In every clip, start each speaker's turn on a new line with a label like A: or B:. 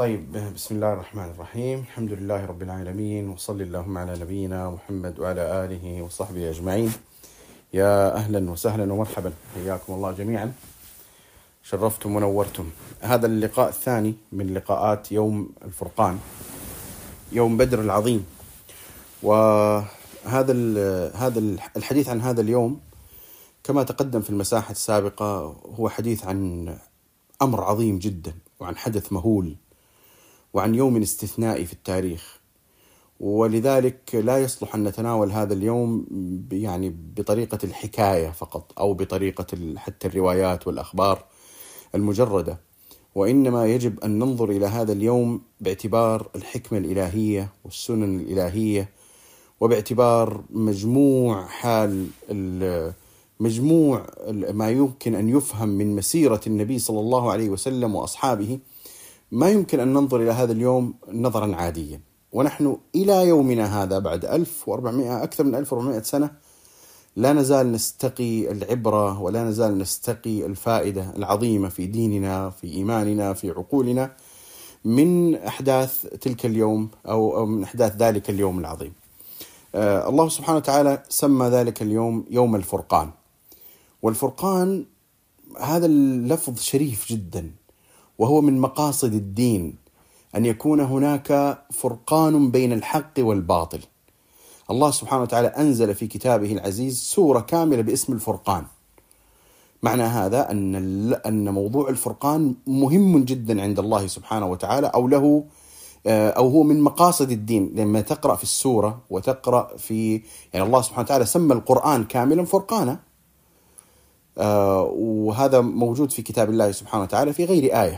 A: طيب، بسم الله الرحمن الرحيم. الحمد لله رب العالمين، وصلى اللهم على نبينا محمد وعلى آله وصحبه أجمعين. يا أهلا وسهلا ومرحبا، حياكم الله جميعا، شرفتم ونورتم. هذا اللقاء الثاني من لقاءات يوم الفرقان، يوم بدر العظيم. وهذا الحديث عن هذا اليوم كما تقدم في المساحة السابقة هو حديث عن أمر عظيم جدا، وعن حدث مهول، وعن يوم استثنائي في التاريخ. ولذلك لا يصلح أن نتناول هذا اليوم بطريقة الحكاية فقط، أو بطريقة حتى الروايات والأخبار المجردة، وإنما يجب أن ننظر إلى هذا اليوم باعتبار الحكمة الإلهية والسنن الإلهية، وباعتبار مجموع ما يمكن أن يفهم من مسيرة النبي صلى الله عليه وسلم وأصحابه. ما يمكن أن ننظر إلى هذا اليوم نظرا عاديا، ونحن إلى يومنا هذا بعد أكثر من 1400 سنة لا نزال نستقي العبرة، ولا نزال نستقي الفائدة العظيمة في ديننا، في إيماننا، في عقولنا، من أحداث تلك اليوم أو من أحداث ذلك اليوم العظيم. الله سبحانه وتعالى سمى ذلك اليوم يوم الفرقان. والفرقان هذا اللفظ شريف جدا، وهو من مقاصد الدين أن يكون هناك فرقان بين الحق والباطل. الله سبحانه وتعالى أنزل في كتابه العزيز سورة كاملة باسم الفرقان. معنى هذا أن موضوع الفرقان مهم جدا عند الله سبحانه وتعالى، أو هو من مقاصد الدين. لما تقرأ في السورة وتقرأ الله سبحانه وتعالى سمى القرآن كاملا فرقانا، وهذا موجود في كتاب الله سبحانه وتعالى في غير آية.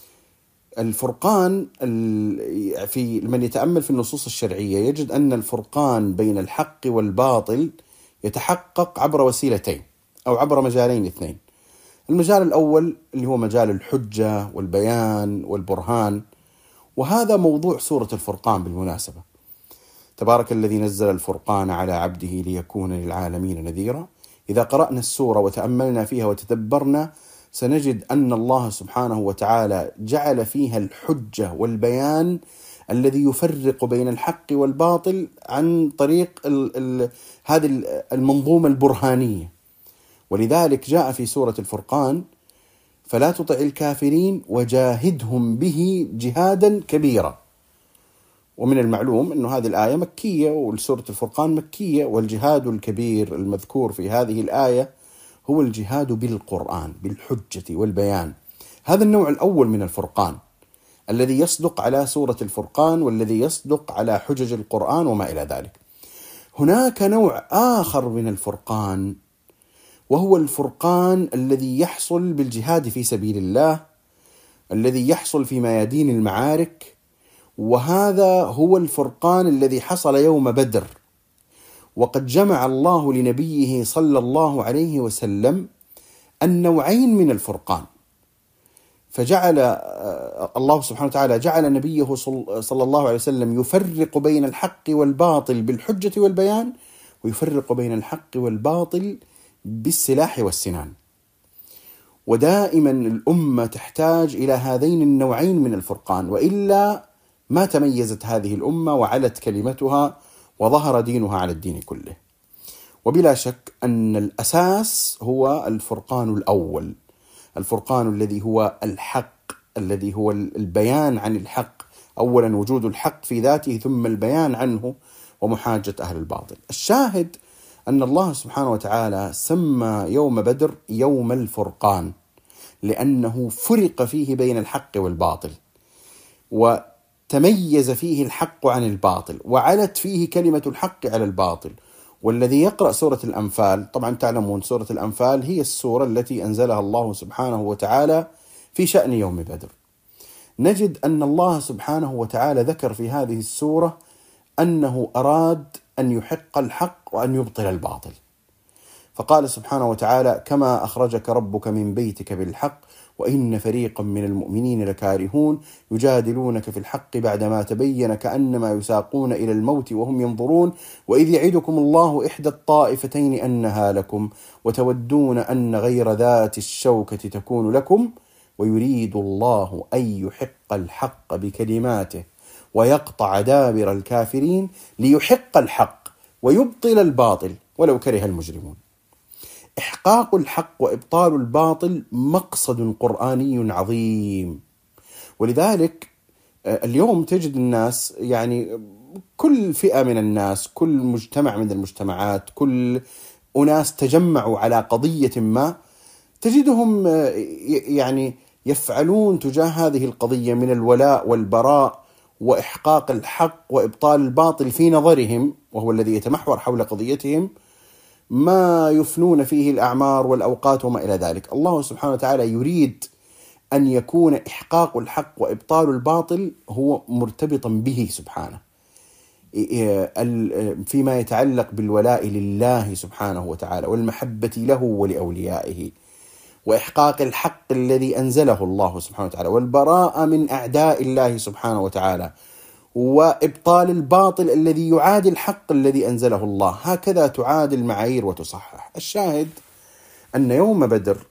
A: الفرقان في من يتأمل في النصوص الشرعية يجد أن الفرقان بين الحق والباطل يتحقق عبر وسيلتين، أو عبر مجالين اثنين. المجال الأول اللي هو مجال الحجة والبيان والبرهان، وهذا موضوع سورة الفرقان بالمناسبة. تبارك الذي نزل الفرقان على عبده ليكون للعالمين نذيرا. إذا قرأنا السورة وتأملنا فيها وتدبرنا سنجد أن الله سبحانه وتعالى جعل فيها الحجة والبيان الذي يفرق بين الحق والباطل عن طريق هذه المنظومة البرهانية. ولذلك جاء في سورة الفرقان: فلا تطع الكافرين وجاهدهم به جهادا كبيرا. ومن المعلوم أن هذه الآية مكية، والسورة الفرقان مكية، والجهاد الكبير المذكور في هذه الآية هو الجهاد بالقرآن، بالحجة والبيان. هذا النوع الأول من الفرقان الذي يصدق على سورة الفرقان، والذي يصدق على حجج القرآن وما إلى ذلك. هناك نوع آخر من الفرقان، وهو الفرقان الذي يحصل بالجهاد في سبيل الله، الذي يحصل في ميادين المعارك. وهذا هو الفرقان الذي حصل يوم بدر. وقد جمع الله لنبيه صلى الله عليه وسلم النوعين من الفرقان، فجعل الله سبحانه وتعالى جعل نبيه صلى الله عليه وسلم يفرق بين الحق والباطل بالحجة والبيان، ويفرق بين الحق والباطل بالسلاح والسنان. ودائما الأمة تحتاج إلى هذين النوعين من الفرقان، وإلا ما تميزت هذه الأمة وعلت كلمتها وظهر دينها على الدين كله. وبلا شك أن الأساس هو الفرقان الأول، الفرقان الذي هو الحق، الذي هو البيان عن الحق. أولا وجود الحق في ذاته، ثم البيان عنه ومحاجة أهل الباطل. الشاهد أن الله سبحانه وتعالى سمى يوم بدر يوم الفرقان، لأنه فرق فيه بين الحق والباطل، وتميز فيه الحق عن الباطل، وعلت فيه كلمة الحق على الباطل. والذي يقرأ سورة الأنفال، طبعا تعلمون سورة الأنفال هي السورة التي أنزلها الله سبحانه وتعالى في شأن يوم بدر. نجد أن الله سبحانه وتعالى ذكر في هذه السورة أنه أراد أن يحق الحق وأن يبطل الباطل. فقال سبحانه وتعالى: كما أخرجك ربك من بيتك بالحق وإن فريقا من المؤمنين لكارهون يجادلونك في الحق بعدما تبين كأنما يساقون إلى الموت وهم ينظرون وإذ يعدكم الله إحدى الطائفتين أنها لكم وتودون أن غير ذات الشوكة تكون لكم ويريد الله أن يحق الحق بكلماته ويقطع دابر الكافرين ليحق الحق ويبطل الباطل ولو كره المجرمون. إحقاق الحق وإبطال الباطل مقصد قرآني عظيم، ولذلك اليوم تجد الناس، يعني كل فئة من الناس، كل مجتمع من المجتمعات، كل أناس تجمعوا على قضية ما، تجدهم يعني يفعلون تجاه هذه القضية من الولاء والبراء وإحقاق الحق وإبطال الباطل في نظرهم، وهو الذي يتمحور حول قضيتهم، ما يفنون فيه الأعمار والأوقات وما إلى ذلك. الله سبحانه وتعالى يريد أن يكون إحقاق الحق وإبطال الباطل هو مرتبطا به سبحانه، فيما يتعلق بالولاء لله سبحانه وتعالى والمحبة له ولأوليائه، وإحقاق الحق الذي أنزله الله سبحانه وتعالى، والبراءة من أعداء الله سبحانه وتعالى، وإبطال الباطل الذي يعادي الحق الذي أنزله الله. هكذا تعاد المعايير وتصحح. الشاهد أن يوم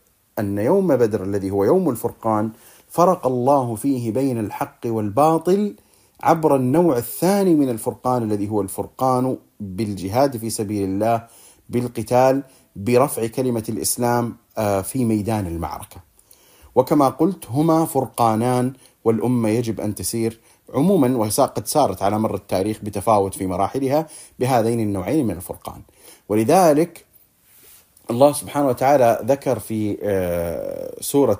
A: بدر الذي هو يوم الفرقان فرق الله فيه بين الحق والباطل عبر النوع الثاني من الفرقان، الذي هو الفرقان بالجهاد في سبيل الله، بالقتال، برفع كلمة الإسلام في ميدان المعركة. وكما قلت هما فرقانان، والأمة يجب أن تسير عموما، وقد سارت على مر التاريخ بتفاوت في مراحلها بهذين النوعين من الفرقان. ولذلك الله سبحانه وتعالى ذكر في سورة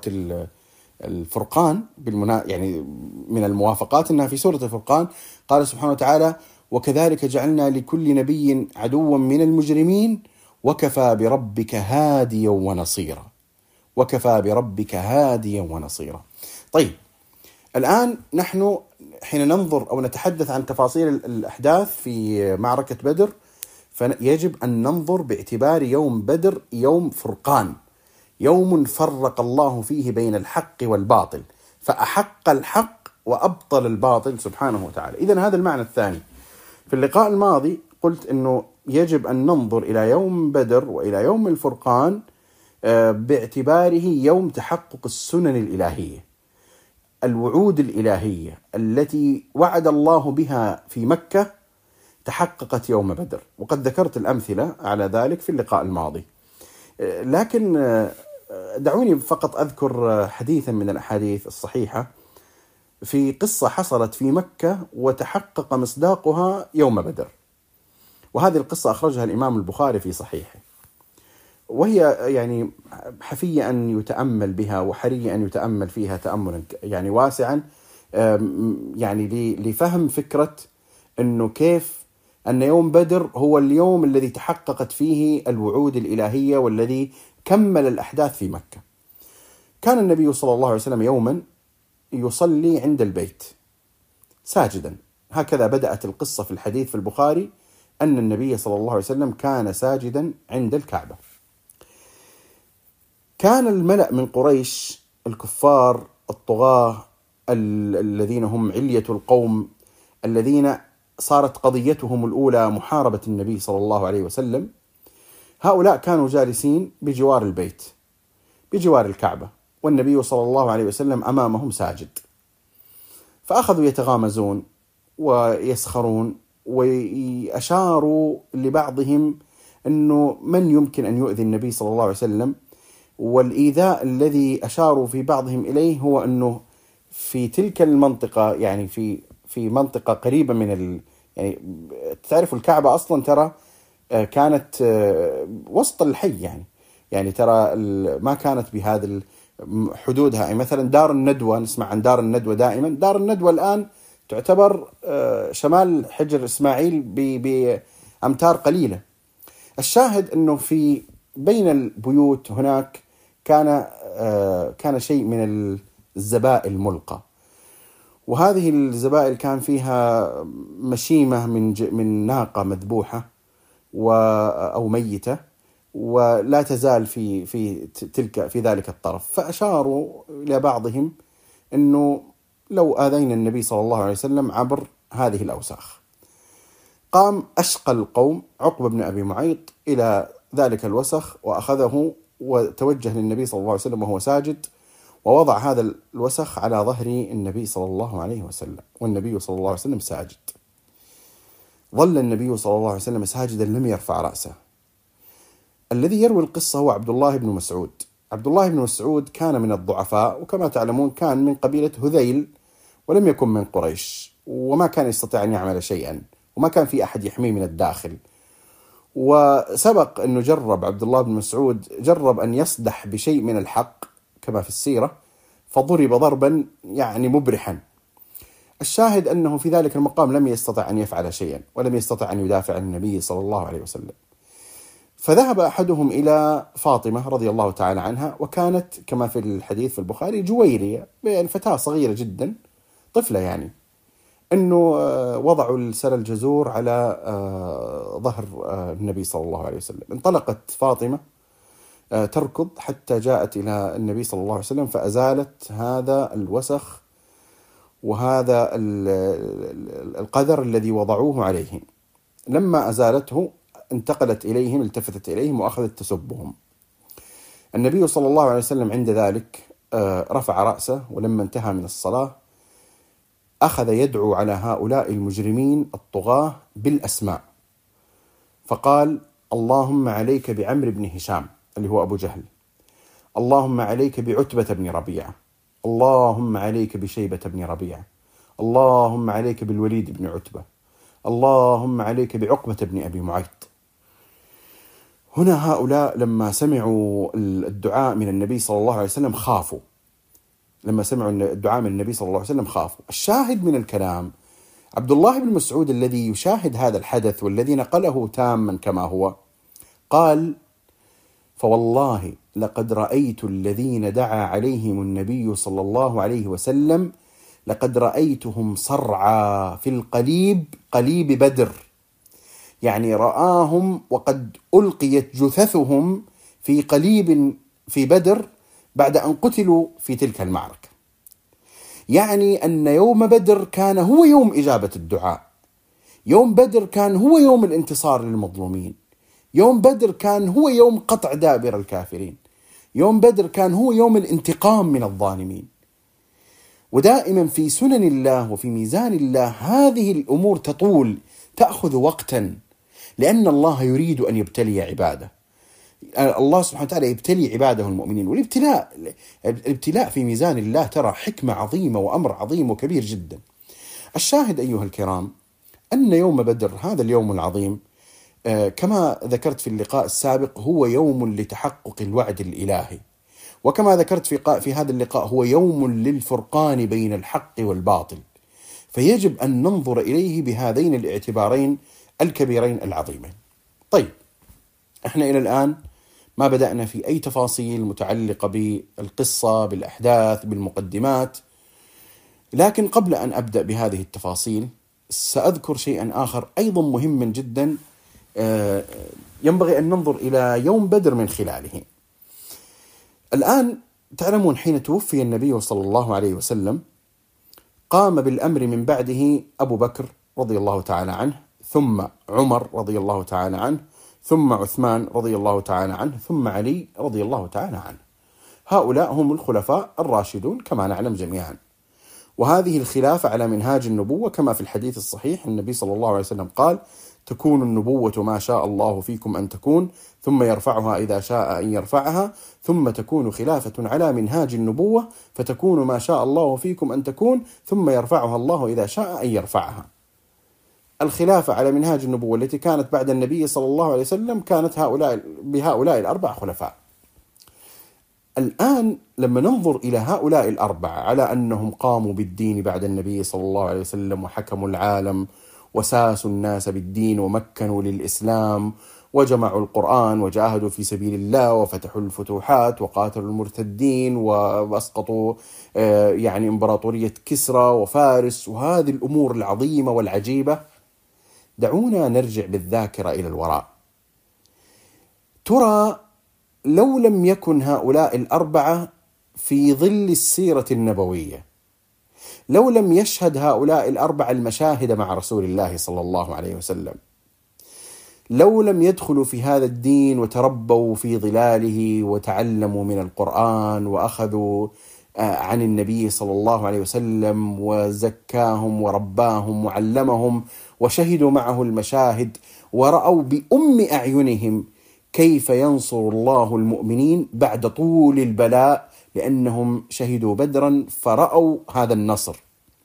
A: الفرقان يعني من الموافقات أنها في سورة الفرقان قال سبحانه وتعالى: وكذلك جعلنا لكل نبي عدوا من المجرمين وكفى بربك هاديا ونصيرا. وكفى بربك هاديا ونصيرا. طيب، الآن نحن حين ننظر أو نتحدث عن تفاصيل الأحداث في معركة بدر، فيجب أن ننظر باعتبار يوم بدر يوم فرقان، يوم فرق الله فيه بين الحق والباطل، فأحق الحق وأبطل الباطل سبحانه وتعالى. إذن هذا المعنى الثاني. في اللقاء الماضي قلت أنه يجب أن ننظر إلى يوم بدر وإلى يوم الفرقان باعتباره يوم تحقق السنن الإلهية، الوعود الإلهية التي وعد الله بها في مكة تحققت يوم بدر، وقد ذكرت الأمثلة على ذلك في اللقاء الماضي. لكن دعوني فقط أذكر حديثا من الأحاديث الصحيحة في قصة حصلت في مكة وتحقق مصداقها يوم بدر، وهذه القصة أخرجها الإمام البخاري في صحيحه، وهي يعني حفي أن يتأمل بها وحري أن يتأمل فيها تأملا يعني واسعا، يعني لفهم فكرة أنه كيف أن يوم بدر هو اليوم الذي تحققت فيه الوعود الإلهية والذي كمل الأحداث في مكة. كان النبي صلى الله عليه وسلم يوما يصلي عند البيت ساجدا، هكذا بدأت القصة في الحديث في البخاري أن النبي صلى الله عليه وسلم كان ساجدا عند الكعبة. كان الملأ من قريش الكفار الطغاة الذين هم علية القوم، الذين صارت قضيتهم الأولى محاربة النبي صلى الله عليه وسلم، هؤلاء كانوا جالسين بجوار البيت بجوار الكعبة، والنبي صلى الله عليه وسلم أمامهم ساجد، فأخذوا يتغامزون ويسخرون وأشاروا لبعضهم أنه من يمكن أن يؤذي النبي صلى الله عليه وسلم. والإيذاء الذي أشاروا في بعضهم إليه هو أنه في تلك المنطقة، يعني في منطقة قريبة من يعني تعرف الكعبة أصلا ترى كانت وسط الحي، يعني ترى ما كانت بهذا حدودها. يعني مثلا دار الندوة، نسمع عن دار الندوة دائما، دار الندوة الآن تعتبر شمال حجر إسماعيل بأمتار قليلة. الشاهد أنه في بين البيوت هناك كان شيء من الزبائن ملقى، وهذه الزبائن كان فيها مشيمة من ناقة مذبوحة أو ميتة، ولا تزال في ذلك الطرف. فأشاروا إلى بعضهم أنه لو آذينا النبي صلى الله عليه وسلم عبر هذه الأوساخ. قام أشقى القوم عقبة بن أبي معيط إلى ذلك الوسخ وأخذه وتوجه للنبي صلى الله عليه وسلم وهو ساجد، ووضع هذا الوسخ على ظهر النبي صلى الله عليه وسلم، والنبي صلى الله عليه وسلم ساجد. ظل النبي صلى الله عليه وسلم ساجدا لم يرفع رأسه. الذي يروي القصة هو عبد الله بن مسعود. عبد الله بن مسعود كان من الضعفاء، وكما تعلمون كان من قبيلة هذيل، ولم يكن من قريش، وما كان يستطيع أن يعمل شيئا، وما كان في أحد يحميه من الداخل. وسبق أنه جرب عبد الله بن مسعود أن يصدح بشيء من الحق كما في السيرة، فضرب ضربا يعني مبرحا. الشاهد أنه في ذلك المقام لم يستطع أن يفعل شيئا، ولم يستطع أن يدافع عن النبي صلى الله عليه وسلم. فذهب أحدهم إلى فاطمة رضي الله تعالى عنها، وكانت كما في الحديث في البخاري جويرية، فتاة صغيرة جدا، طفلة يعني، أنه وضعوا السل الجزور على ظهر النبي صلى الله عليه وسلم. انطلقت فاطمة تركض حتى جاءت إلى النبي صلى الله عليه وسلم، فأزالت هذا الوسخ وهذا القدر الذي وضعوه عليه. لما أزالته انتقلت إليهم، التفتت إليهم وأخذت تسبهم. النبي صلى الله عليه وسلم عند ذلك رفع رأسه، ولما انتهى من الصلاة أخذ يدعو على هؤلاء المجرمين الطغاة بالأسماء، فقال: اللهم عليك بعمرو بن هشام اللي هو أبو جهل، اللهم عليك بعتبة بن ربيعة، اللهم عليك بشيبة بن ربيعة، اللهم عليك بالوليد بن عتبة، اللهم عليك بعقبة بن أبي معيط. هنا هؤلاء لما سمعوا الدعاء من النبي صلى الله عليه وسلم خافوا. الشاهد من الكلام عبد الله بن مسعود الذي يشاهد هذا الحدث والذي نقله تاما كما هو، قال: فوالله لقد رأيت الذين دعا عليهم النبي صلى الله عليه وسلم، لقد رأيتهم صرعى في قليب بدر، يعني رآهم وقد ألقيت جثثهم في قليب في بدر بعد أن قتلوا في تلك المعركة. يعني أن يوم بدر كان هو يوم إجابة الدعاء، يوم بدر كان هو يوم الانتصار للمظلومين، يوم بدر كان هو يوم قطع دابر الكافرين، يوم بدر كان هو يوم الانتقام من الظالمين. ودائما في سنن الله وفي ميزان الله هذه الأمور تطول، تأخذ وقتا، لأن الله يريد أن يبتلي عباده. الله سبحانه وتعالى يبتلي عباده المؤمنين، والابتلاء في ميزان الله ترى حكمة عظيمة وأمر عظيم وكبير جدا. الشاهد أيها الكرام أن يوم بدر هذا اليوم العظيم كما ذكرت في اللقاء السابق هو يوم لتحقق الوعد الإلهي، وكما ذكرت في هذا اللقاء هو يوم للفرقان بين الحق والباطل، فيجب أن ننظر إليه بهذين الاعتبارين الكبيرين العظيمين. طيب، احنا إلى الآن ما بدأنا في أي تفاصيل متعلقة بالقصة، بالأحداث، بالمقدمات، لكن قبل أن أبدأ بهذه التفاصيل سأذكر شيئا آخر أيضا مهم جدا ينبغي أن ننظر إلى يوم بدر من خلاله. الآن تعلمون حين توفي النبي صلى الله عليه وسلم قام بالأمر من بعده أبو بكر رضي الله تعالى عنه، ثم عمر رضي الله تعالى عنه، ثم عثمان رضي الله تعالى عنه، ثم علي رضي الله تعالى عنه. هؤلاء هم الخلفاء الراشدون كما نعلم جميعا، وهذه الخلافة على منهاج النبوة كما في الحديث الصحيح. النبي صلى الله عليه وسلم قال: تكون النبوة ما شاء الله فيكم أن تكون، ثم يرفعها إذا شاء أن يرفعها، ثم تكون خلافة على منهاج النبوة فتكون ما شاء الله فيكم أن تكون، ثم يرفعها الله إذا شاء أن يرفعها. الخلافة على منهاج النبوة التي كانت بعد النبي صلى الله عليه وسلم كانت بهؤلاء الأربع خلفاء. الآن لما ننظر إلى هؤلاء الأربعة على أنهم قاموا بالدين بعد النبي صلى الله عليه وسلم وحكموا العالم وساسوا الناس بالدين ومكنوا للإسلام وجمعوا القرآن وجاهدوا في سبيل الله وفتحوا الفتوحات وقاتلوا المرتدين وأسقطوا يعني إمبراطورية كسرى وفارس وهذه الأمور العظيمة والعجيبة، دعونا نرجع بالذاكرة إلى الوراء. ترى لو لم يكن هؤلاء الأربعة في ظل السيرة النبوية، لو لم يشهد هؤلاء الأربعة المشاهد مع رسول الله صلى الله عليه وسلم، لو لم يدخلوا في هذا الدين وتربوا في ظلاله وتعلموا من القرآن وأخذوا عن النبي صلى الله عليه وسلم، وزكاهم ورباهم وعلمهم، وشهدوا معه المشاهد، ورأوا بأم أعينهم كيف ينصر الله المؤمنين بعد طول البلاء، لأنهم شهدوا بدرا فرأوا هذا النصر.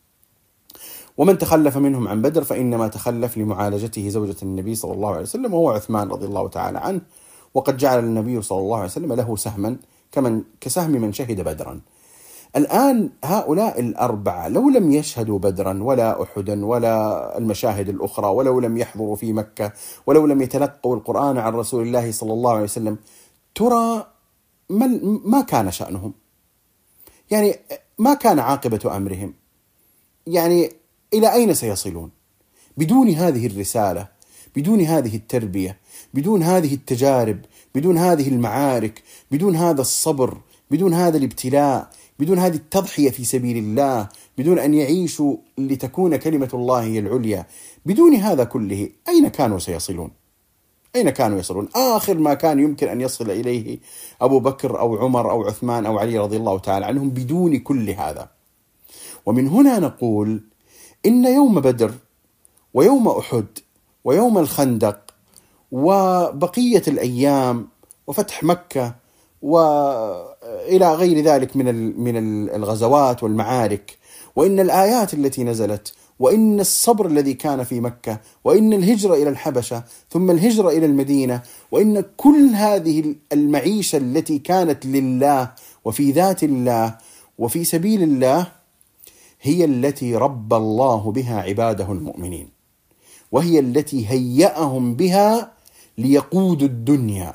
A: ومن تخلف منهم عن بدر فإنما تخلف لمعالجته زوجة النبي صلى الله عليه وسلم، وهو عثمان رضي الله تعالى عنه، وقد جعل النبي صلى الله عليه وسلم له سهما كسهم من شهد بدرا. الآن هؤلاء الأربعة لو لم يشهدوا بدرا ولا أحدا ولا المشاهد الأخرى، ولو لم يحضروا في مكة، ولو لم يتلقوا القرآن عن رسول الله صلى الله عليه وسلم، ترى ما كان شأنهم؟ يعني ما كان عاقبة أمرهم؟ يعني إلى أين سيصلون بدون هذه الرسالة، بدون هذه التربية، بدون هذه التجارب، بدون هذه المعارك، بدون هذا الصبر، بدون هذا الابتلاء، بدون هذه التضحية في سبيل الله، بدون أن يعيشوا لتكون كلمة الله هي العليا، بدون هذا كله أين كانوا سيصلون؟ أين كانوا يصلون؟ آخر ما كان يمكن أن يصل إليه أبو بكر أو عمر أو عثمان أو علي رضي الله تعالى عنهم بدون كل هذا. ومن هنا نقول إن يوم بدر ويوم أحد ويوم الخندق وبقية الأيام وفتح مكة وإلى غير ذلك من الغزوات والمعارك، وإن الآيات التي نزلت، وإن الصبر الذي كان في مكة، وإن الهجرة إلى الحبشة ثم الهجرة إلى المدينة، وإن كل هذه المعيشة التي كانت لله وفي ذات الله وفي سبيل الله هي التي ربى الله بها عباده المؤمنين، وهي التي هيأهم بها ليقودوا الدنيا،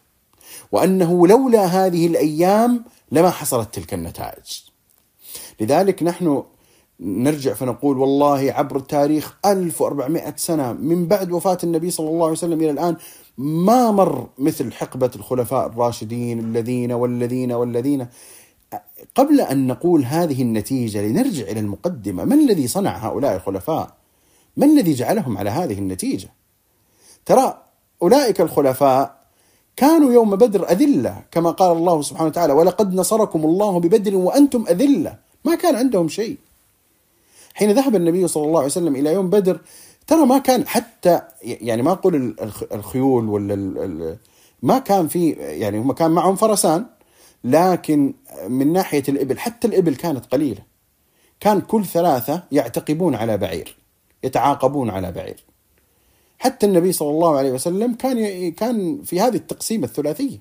A: وأنه لولا هذه الأيام لما حصلت تلك النتائج. لذلك نحن نرجع فنقول والله عبر التاريخ 1400 سنة من بعد وفاة النبي صلى الله عليه وسلم إلى الآن ما مر مثل حقبة الخلفاء الراشدين الذين والذين والذين. قبل أن نقول هذه النتيجة لنرجع إلى المقدمة، من الذي صنع هؤلاء الخلفاء؟ من الذي جعلهم على هذه النتيجة؟ ترى أولئك الخلفاء كانوا يوم بدر أذلة، كما قال الله سبحانه وتعالى ولقد نصركم الله ببدر وأنتم أذلة، ما كان عندهم شيء. حين ذهب النبي صلى الله عليه وسلم إلى يوم بدر ترى ما كان حتى، يعني ما أقول الخيول ولا ما كان في، يعني هم كان معهم فرسان، لكن من ناحية الإبل حتى الإبل كانت قليلة، كان كل 3 يعتقبون على بعير، يتعاقبون على بعير. حتى النبي صلى الله عليه وسلم كان في هذه التقسيمة الثلاثية،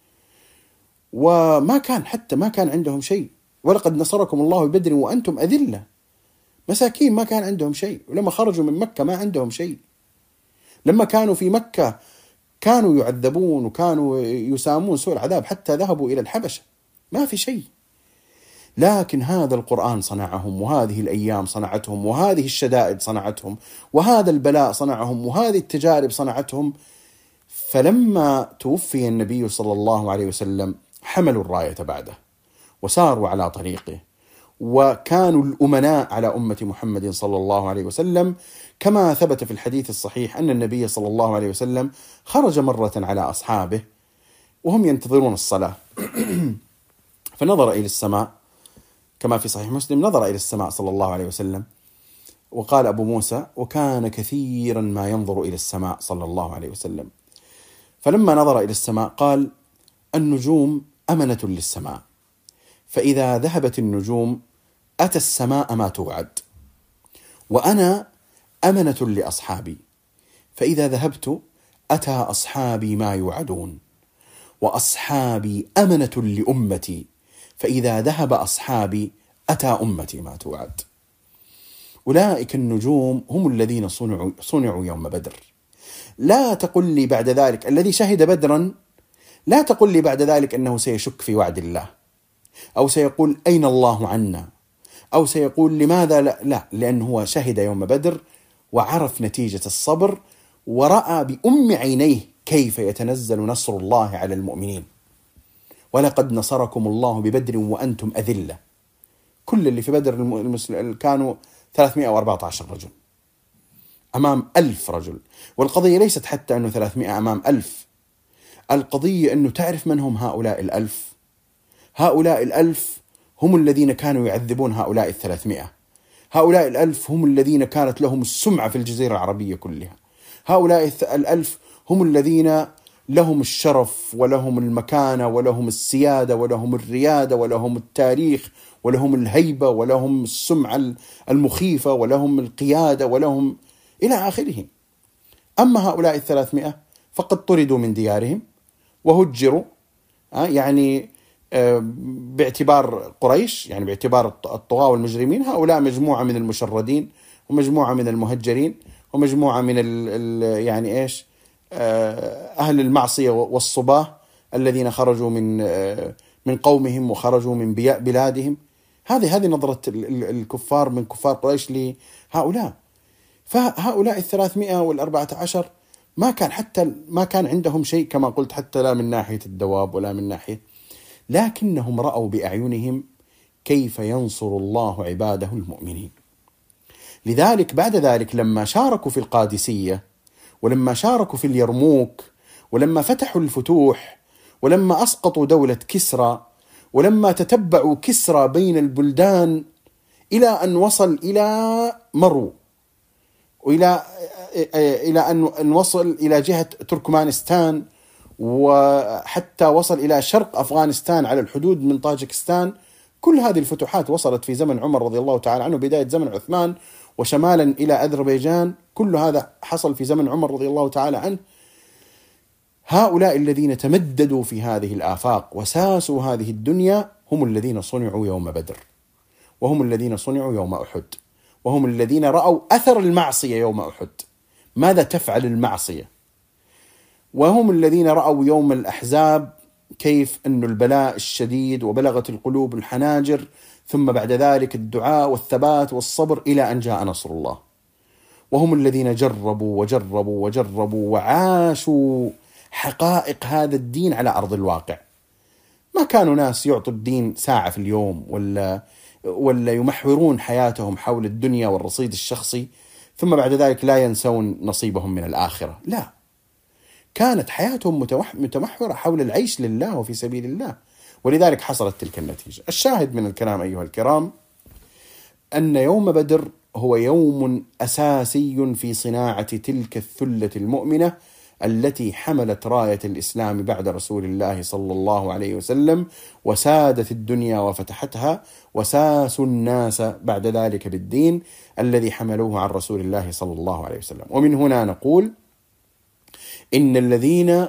A: وما كان حتى ما كان عندهم شيء. ولقد نصركم الله ببدر وأنتم أذلة، مساكين ما كان عندهم شيء. ولما خرجوا من مكة ما عندهم شيء. لما كانوا في مكة كانوا يعذبون وكانوا يسامون سوء العذاب حتى ذهبوا إلى الحبشة، ما في شيء. لكن هذا القرآن صنعهم، وهذه الأيام صنعتهم، وهذه الشدائد صنعتهم، وهذا البلاء صنعهم، وهذه التجارب صنعتهم. فلما توفي النبي صلى الله عليه وسلم حملوا الراية بعده وساروا على طريقه، وكانوا الأمناء على أمة محمد صلى الله عليه وسلم، كما ثبت في الحديث الصحيح أن النبي صلى الله عليه وسلم خرج مرة على أصحابه وهم ينتظرون الصلاة فنظر إلى السماء، كما في صحيح مسلم نظر إلى السماء صلى الله عليه وسلم، وقال أبو موسى وكان كثيرا ما ينظر إلى السماء صلى الله عليه وسلم، فلما نظر إلى السماء قال النجوم أمنة للسماء، فإذا ذهبت النجوم أتى السماء ما توعد، وأنا أمنة لأصحابي، فإذا ذهبت أتى أصحابي ما يوعدون، وأصحابي أمنة لأمتي، فإذا ذهب أصحابي أتى أمتي ما توعد. أولئك النجوم هم الذين صنعوا يوم بدر. لا تقل لي بعد ذلك الذي شهد بدرا، لا تقل لي بعد ذلك أنه سيشك في وعد الله، أو سيقول أين الله عنا، أو سيقول لماذا لا، لأنه هو شهد يوم بدر وعرف نتيجة الصبر، ورأى بأم عينيه كيف يتنزل نصر الله على المؤمنين. ولقد نصركم الله ببدر وأنتم أذلة. كل اللي في بدر كانوا 314 رجل أمام 1000 رجل. والقضية ليست حتى أنه 300 أمام 1000، القضية أنه تعرف من هم هؤلاء 1000. هؤلاء 1000 هم الذين كانوا يعذبون هؤلاء 300. هؤلاء 1000 هم الذين كانت لهم السمعة في الجزيرة العربية كلها. هؤلاء 1000 هم الذين لهم الشرف ولهم المكانة ولهم السيادة ولهم الريادة ولهم التاريخ ولهم الهيبة ولهم السمعة المخيفة ولهم القيادة ولهم إلى آخره. أما هؤلاء 300 فقد طردوا من ديارهم وهجروا، يعني باعتبار قريش، يعني باعتبار الطغاة والمجرمين، هؤلاء مجموعة من المشردين ومجموعة من المهجرين ومجموعة من يعني إيش أهل المعصية والصباه الذين خرجوا من قومهم وخرجوا من بلادهم. هذه نظرة الكفار من كفار قريش لهؤلاء. فهؤلاء 314 ما كان عندهم شيء كما قلت، حتى لا من ناحية الدواب ولا من ناحية، لكنهم رأوا بأعينهم كيف ينصر الله عباده المؤمنين. لذلك بعد ذلك لما شاركوا في القادسية ولما شاركوا في اليرموك ولما فتحوا الفتوح ولما أسقطوا دولة كسرى ولما تتبعوا كسرى بين البلدان إلى أن وصل إلى مرو وإلى أن وصل إلى جهة تركمانستان وحتى وصل إلى شرق أفغانستان على الحدود من طاجكستان. كل هذه الفتوحات وصلت في زمن عمر رضي الله تعالى عنه، بداية زمن عثمان، وشمالا إلى أذربيجان، كل هذا حصل في زمن عمر رضي الله تعالى عنه. هؤلاء الذين تمددوا في هذه الآفاق وساسوا هذه الدنيا هم الذين صنعوا يوم بدر، وهم الذين صنعوا يوم أحد، وهم الذين رأوا أثر المعصية يوم أحد، ماذا تفعل المعصية، وهم الذين رأوا يوم الأحزاب كيف أن البلاء الشديد وبلغت القلوب الحناجر، ثم بعد ذلك الدعاء والثبات والصبر إلى أن جاء نصر الله. وهم الذين جربوا وجربوا وجربوا وعاشوا حقائق هذا الدين على أرض الواقع. ما كانوا ناس يعطوا الدين ساعة في اليوم ولا يمحورون حياتهم حول الدنيا والرصيد الشخصي ثم بعد ذلك لا ينسون نصيبهم من الآخرة. لا، كانت حياتهم متمحورة حول العيش لله وفي سبيل الله، ولذلك حصلت تلك النتيجة. الشاهد من الكلام أيها الكرام أن يوم بدر هو يوم أساسي في صناعة تلك الثلة المؤمنة التي حملت راية الإسلام بعد رسول الله صلى الله عليه وسلم وسادت الدنيا وفتحتها، وساسوا الناس بعد ذلك بالدين الذي حملوه عن رسول الله صلى الله عليه وسلم. ومن هنا نقول إن الذين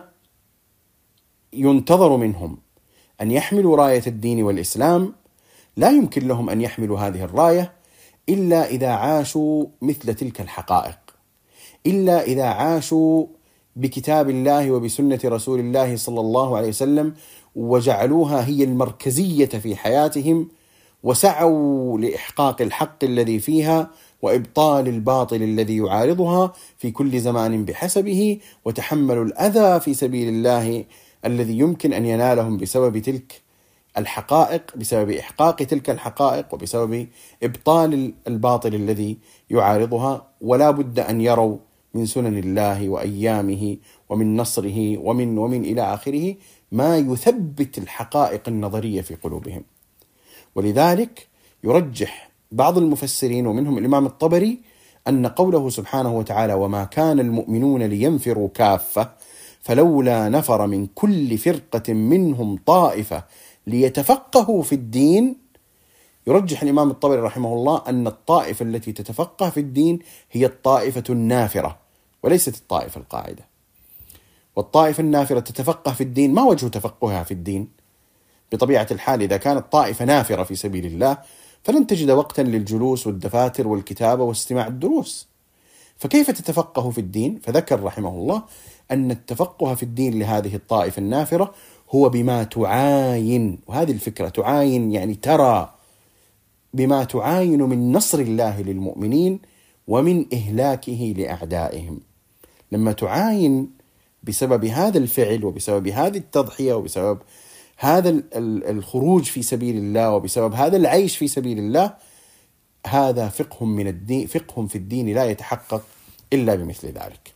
A: ينتظر منهم أن يحملوا راية الدين والإسلام لا يمكن لهم أن يحملوا هذه الراية إلا إذا عاشوا مثل تلك الحقائق، إلا إذا عاشوا بكتاب الله وبسنة رسول الله صلى الله عليه وسلم وجعلوها هي المركزية في حياتهم، وسعوا لإحقاق الحق الذي فيها وإبطال الباطل الذي يعارضها في كل زمان بحسبه، وتحملوا الأذى في سبيل الله الذي يمكن أن ينالهم بسبب تلك الحقائق، بسبب إحقاق تلك الحقائق وبسبب إبطال الباطل الذي يعارضها. ولا بد أن يروا من سنن الله وأيامه ومن نصره ومن إلى آخره ما يثبت الحقائق النظرية في قلوبهم. ولذلك يرجح بعض المفسرين ومنهم الإمام الطبري أن قوله سبحانه وتعالى وما كان المؤمنون لينفروا كافة فلولا نفر من كل فرقة منهم طائفة ليتفقهوا في الدين، يرجح الإمام الطبري رحمه الله أن الطائفة التي تتفقه في الدين هي الطائفة النافرة وليست الطائفة القاعدة. والطائفة النافرة تتفقه في الدين، ما وجه تفقهها في الدين؟ بطبيعة الحال إذا كانت طائفة نافرة في سبيل الله فلن تجد وقتا للجلوس والدفاتر والكتابة واستماع الدروس، فكيف تتفقه في الدين؟ فذكر رحمه الله أن التفقه في الدين لهذه الطائفة النافرة هو بما تعاين، وهذه الفكرة تعاين يعني ترى، بما تعاين من نصر الله للمؤمنين ومن إهلاكه لأعدائهم. لما تعاين بسبب هذا الفعل وبسبب هذه التضحية وبسبب هذا الخروج في سبيل الله وبسبب هذا العيش في سبيل الله، هذا فقه من الدين، فقه في الدين لا يتحقق إلا بمثل ذلك.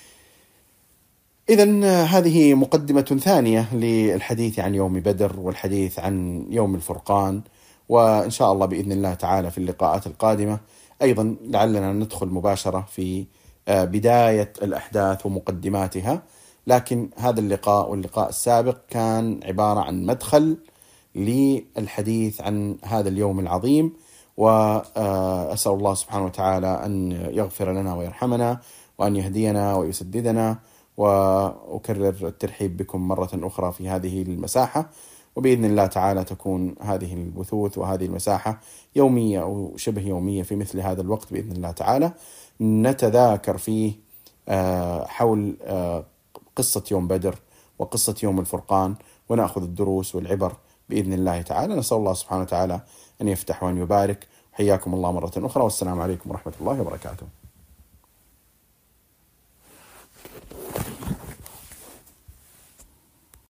A: إذن هذه مقدمة ثانية للحديث عن يوم بدر والحديث عن يوم الفرقان وإن شاء الله بإذن الله تعالى في اللقاءات القادمة أيضا لعلنا ندخل مباشرة في بداية الأحداث ومقدماتها. لكن هذا اللقاء واللقاء السابق كان عبارة عن مدخل للحديث عن هذا اليوم العظيم، وأسأل الله سبحانه وتعالى أن يغفر لنا ويرحمنا وأن يهدينا ويسددنا. وأكرر الترحيب بكم مرة أخرى في هذه المساحة، وبإذن الله تعالى تكون هذه البثوث وهذه المساحة يومية أو شبه يومية في مثل هذا الوقت بإذن الله تعالى، نتذاكر فيه حول قصة يوم بدر وقصة يوم الفرقان، ونأخذ الدروس والعبر بإذن الله تعالى. نسأل الله سبحانه وتعالى أن يفتح وأن يبارك. حياكم الله مرة أخرى، والسلام عليكم ورحمة الله وبركاته.